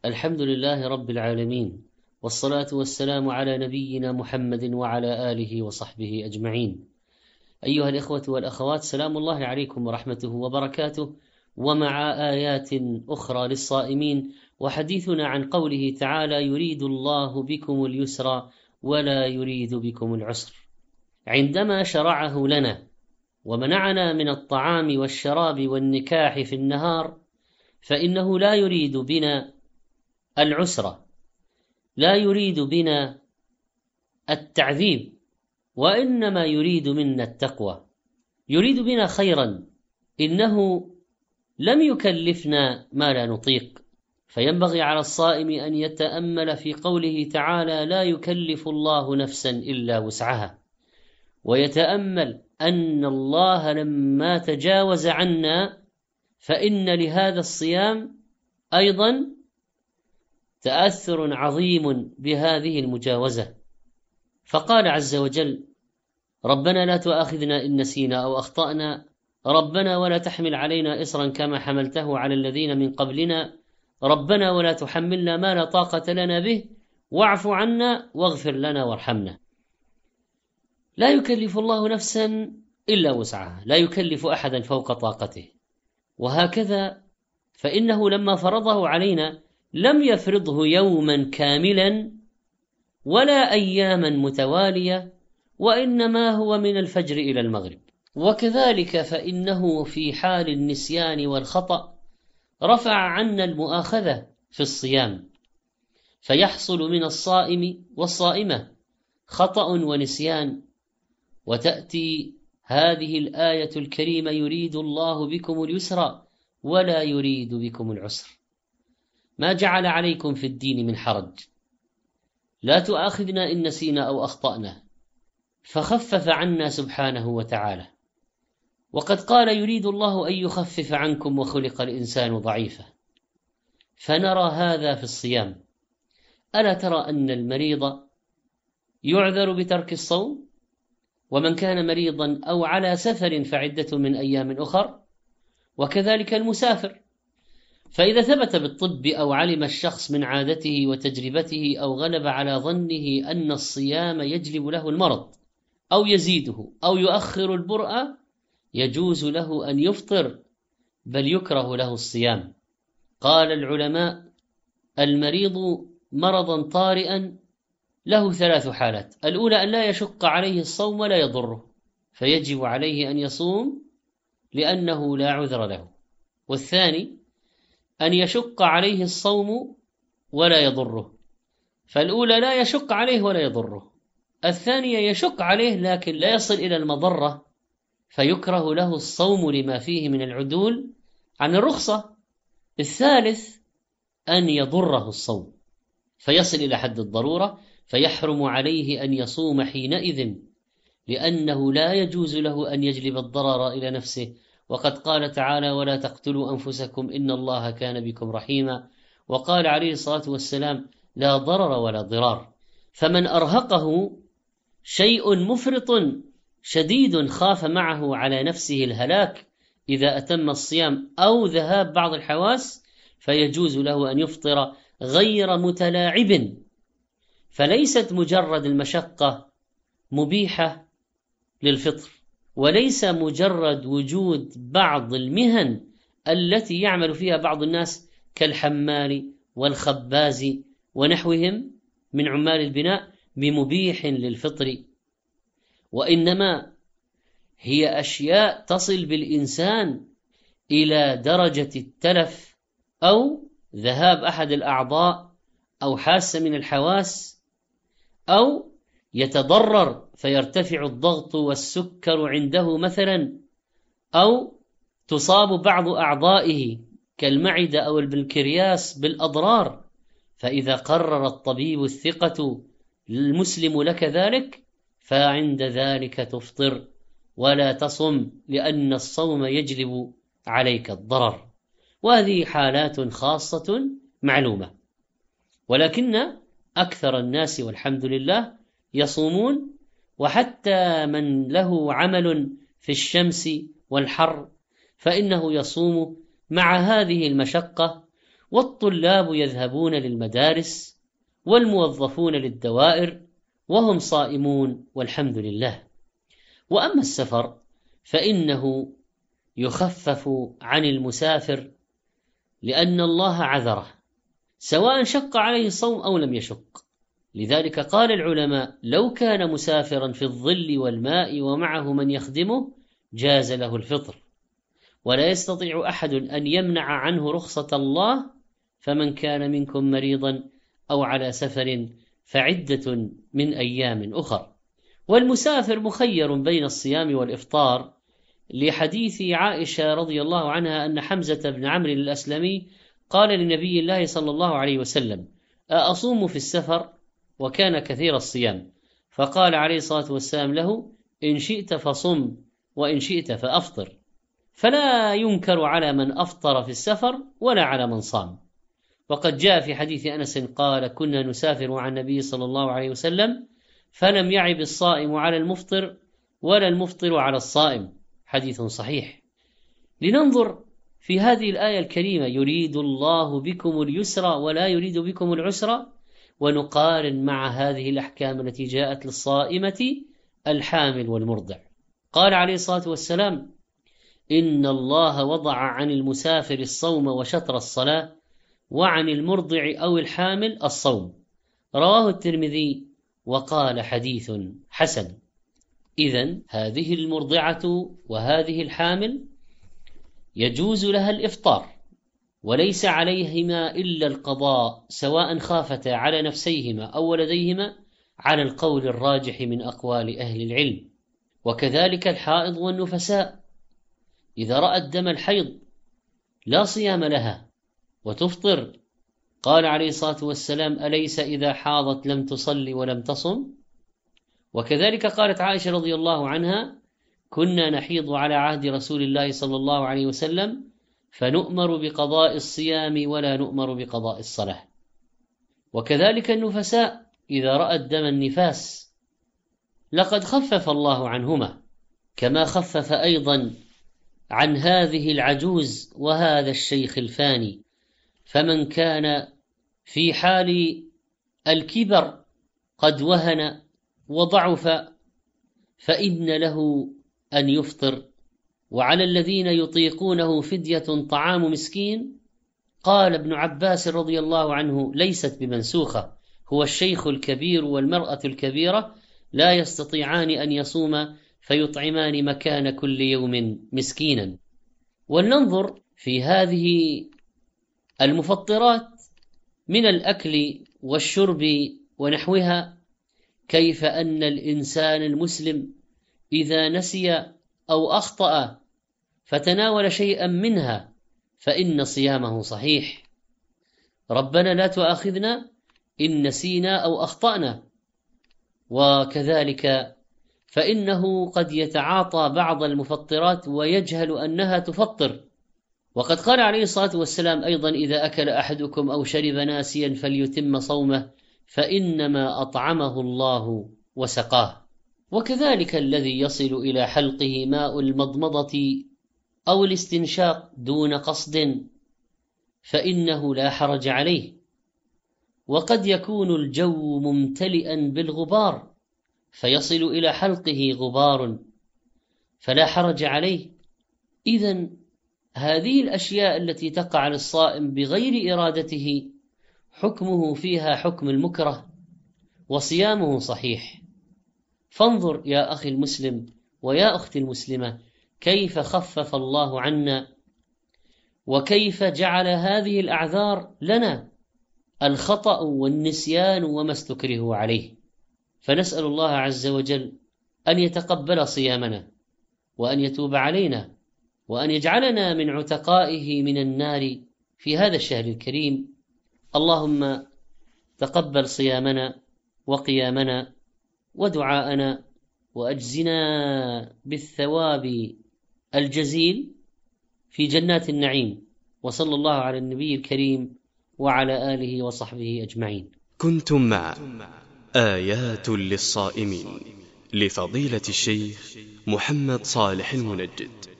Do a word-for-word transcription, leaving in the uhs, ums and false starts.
الحمد لله رب العالمين، والصلاة والسلام على نبينا محمد وعلى آله وصحبه أجمعين. أيها الإخوة والأخوات، سلام الله عليكم ورحمته وبركاته، ومع آيات أخرى للصائمين، وحديثنا عن قوله تعالى: يريد الله بكم اليسر ولا يريد بكم العسر. عندما شرعه لنا ومنعنا من الطعام والشراب والنكاح في النهار، فإنه لا يريد بنا العسرة، لا يريد بنا التعذيب، وإنما يريد منا التقوى، يريد بنا خيرا. إنه لم يكلفنا ما لا نطيق، فينبغي على الصائم أن يتأمل في قوله تعالى: لا يكلف الله نفسا إلا وسعها، ويتأمل أن الله لما تجاوز عنا فإن لهذا الصيام أيضا تأثر عظيم بهذه المجاوزة. فقال عز وجل: ربنا لا تؤاخذنا إن نسينا أو أخطأنا، ربنا ولا تحمل علينا إصرا كما حملته على الذين من قبلنا، ربنا ولا تحملنا ما لا طاقة لنا به، واعف عنا واغفر لنا وارحمنا. لا يكلف الله نفسا إلا وسعها، لا يكلف أحدا فوق طاقته. وهكذا فإنه لما فرضه علينا لم يفرضه يوما كاملا ولا أياما متوالية، وإنما هو من الفجر إلى المغرب. وكذلك فإنه في حال النسيان والخطأ رفع عنا المؤاخذة في الصيام، فيحصل من الصائم والصائمة خطأ ونسيان، وتأتي هذه الآية الكريمة: يريد الله بكم اليسر ولا يريد بكم العسر، ما جعل عليكم في الدين من حرج، لا تؤاخذنا إن نسينا أو أخطأنا، فخفف عنا سبحانه وتعالى. وقد قال: يريد الله أن يخفف عنكم وخلق الإنسان ضعيفا. فنرى هذا في الصيام. ألا ترى أن المريض يعذر بترك الصوم، ومن كان مريضا أو على سفر فعدة من أيام أخر، وكذلك المسافر. فإذا ثبت بالطب أو علم الشخص من عادته وتجربته أو غلب على ظنه أن الصيام يجلب له المرض أو يزيده أو يؤخر البرء، يجوز له أن يفطر، بل يكره له الصيام. قال العلماء: المريض مرضا طارئا له ثلاث حالات: الأولى أن لا يشق عليه الصوم ولا يضره، فيجب عليه أن يصوم لأنه لا عذر له. والثاني أن يشق عليه الصوم ولا يضره، فالأولى لا يشق عليه ولا يضره، الثانية يشق عليه لكن لا يصل إلى المضرة، فيكره له الصوم لما فيه من العدول عن الرخصة. الثالث أن يضره الصوم فيصل إلى حد الضرورة، فيحرم عليه أن يصوم حينئذ، لأنه لا يجوز له أن يجلب الضرر إلى نفسه. وقد قال تعالى: ولا تقتلوا أنفسكم إن الله كان بكم رحيما. وقال عليه الصلاة والسلام: لا ضرر ولا ضرار. فمن أرهقه شيء مفرط شديد خاف معه على نفسه الهلاك إذا أتم الصيام أو ذهاب بعض الحواس، فيجوز له أن يفطر غير متلاعب. فليست مجرد المشقة مبيحة للفطر، وليس مجرد وجود بعض المهن التي يعمل فيها بعض الناس كالحمال والخباز ونحوهم من عمال البناء بمبيح للفطر، وإنما هي أشياء تصل بالإنسان إلى درجة التلف أو ذهاب أحد الأعضاء أو حاسة من الحواس، أو يتضرر فيرتفع الضغط والسكر عنده مثلا، أو تصاب بعض أعضائه كالمعدة أو البنكرياس بالأضرار. فإذا قرر الطبيب الثقة المسلم لك ذلك، فعند ذلك تفطر ولا تصم، لأن الصوم يجلب عليك الضرر. وهذه حالات خاصة معلومة، ولكن أكثر الناس والحمد لله يصومون، وحتى من له عمل في الشمس والحر فإنه يصوم مع هذه المشقة، والطلاب يذهبون للمدارس والموظفون للدوائر وهم صائمون والحمد لله. وأما السفر فإنه يخفف عن المسافر لأن الله عذره سواء شق عليه الصوم أو لم يشق. لذلك قال العلماء لو كان مسافرا في الظل والماء ومعه من يخدمه جاز له الفطر، ولا يستطيع أحد أن يمنع عنه رخصة الله، فمن كان منكم مريضا أو على سفر فعدة من أيام أخر. والمسافر مخير بين الصيام والإفطار لحديث عائشة رضي الله عنها أن حمزة بن عمرو الأسلمي قال لنبي الله صلى الله عليه وسلم: أأصوم في السفر؟ وكان كثير الصيام، فقال عليه الصلاة والسلام له: إن شئت فصم وإن شئت فأفطر. فلا ينكر على من أفطر في السفر ولا على من صام. وقد جاء في حديث أنس قال: كنا نسافر مع النبي صلى الله عليه وسلم فلم يعب الصائم على المفطر ولا المفطر على الصائم، حديث صحيح. لننظر في هذه الآية الكريمة: يريد الله بكم اليسر ولا يريد بكم العسر، ونقارن مع هذه الأحكام التي جاءت للصائمة الحامل والمرضع. قال عليه الصلاة والسلام: إن الله وضع عن المسافر الصوم وشطر الصلاة، وعن المرضع أو الحامل الصوم. رواه الترمذي وقال حديث حسن. إذن هذه المرضعة وهذه الحامل يجوز لها الإفطار، وليس عليهما إلا القضاء، سواء خافتا على نفسيهما أو ولديهما، على القول الراجح من أقوال أهل العلم. وكذلك الحائض والنفساء إذا رأت دم الحيض لا صيام لها وتفطر. قال عليه الصلاة والسلام: أليس إذا حاضت لم تصلي ولم تصم؟ وكذلك قالت عائشة رضي الله عنها: كنا نحيض على عهد رسول الله صلى الله عليه وسلم فنؤمر بقضاء الصيام ولا نؤمر بقضاء الصلاة. وكذلك النفساء إذا رأت دم النفاس لقد خفف الله عنهما، كما خفف أيضا عن هذه العجوز وهذا الشيخ الفاني. فمن كان في حال الكبر قد وهن وضعف فإن له أن يفطر، وعلى الذين يطيقونه فدية طعام مسكين. قال ابن عباس رضي الله عنه: ليست بمنسوخة، هو الشيخ الكبير والمرأة الكبيرة لا يستطيعان أن يصوم فيطعمان مكان كل يوم مسكينا. ولننظر في هذه المفطرات من الأكل والشرب ونحوها، كيف أن الإنسان المسلم إذا نسي أو أخطأ فتناول شيئا منها فإن صيامه صحيح. ربنا لا تؤاخذنا إن نسينا أو أخطأنا. وكذلك فإنه قد يتعاطى بعض المفطرات ويجهل أنها تفطر. وقد قال عليه الصلاة والسلام أيضا: إذا أكل أحدكم أو شرب ناسيا فليتم صومه فإنما أطعمه الله وسقاه. وكذلك الذي يصل إلى حلقه ماء المضمضة أو الاستنشاق دون قصد فإنه لا حرج عليه. وقد يكون الجو ممتلئا بالغبار فيصل إلى حلقه غبار فلا حرج عليه. إذن هذه الأشياء التي تقع للصائم بغير إرادته حكمه فيها حكم المكره وصيامه صحيح. فانظر يا أخي المسلم ويا أختي المسلمة كيف خفف الله عنا، وكيف جعل هذه الأعذار لنا: الخطأ والنسيان وما استكره عليه. فنسأل الله عز وجل أن يتقبل صيامنا، وأن يتوب علينا، وأن يجعلنا من عتقائه من النار في هذا الشهر الكريم. اللهم تقبل صيامنا وقيامنا ودعاءنا، وأجزنا بالثواب الجزيل في جنات النعيم. وصلى الله على النبي الكريم وعلى آله وصحبه أجمعين. كنتم مع آيات للصائمين لفضيلة الشيخ محمد صالح المنجد.